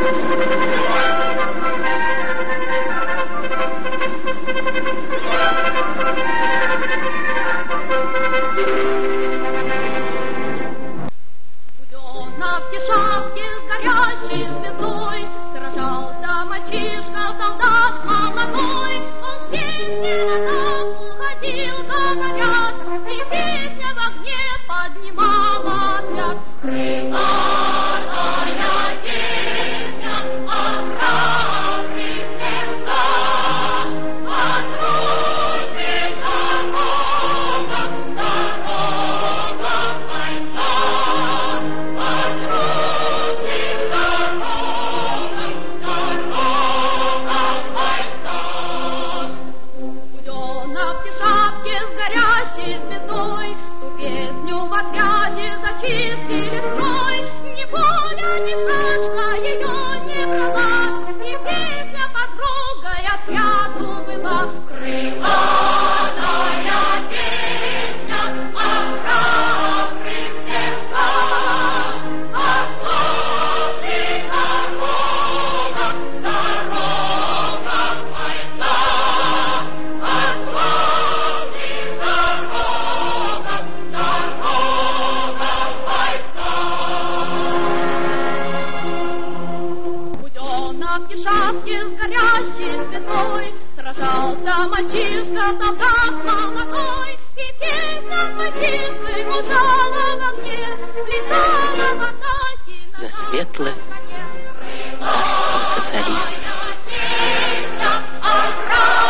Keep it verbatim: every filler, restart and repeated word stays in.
Буденовки шапки с горящей звездой, сражался мальчишка, солдат молодой. Он песни в атаку ходил, говорят, и песня в огне поднимала отряд. Крылатая песня от храбрых сердца, от трудных дорогах, дорогах бойца, от трудных дорогах, дорогах бойца. Буденовки шапки с горящей звездой, ту песню в отряде зачистили строй. Ни поля, ни шашка ее не брала, и песня подругой отряду была. Крылатая песня от храбрых сердца, от славных дорогах, дорогах бойца, от славных дорогах, дорогах бойца. Буденовки шапки с горящей звездой, сражался мальчишка, солдат молодой. И песня мальчишкой мужала в огне, летала в атаке на За светлое царство социализма. песня от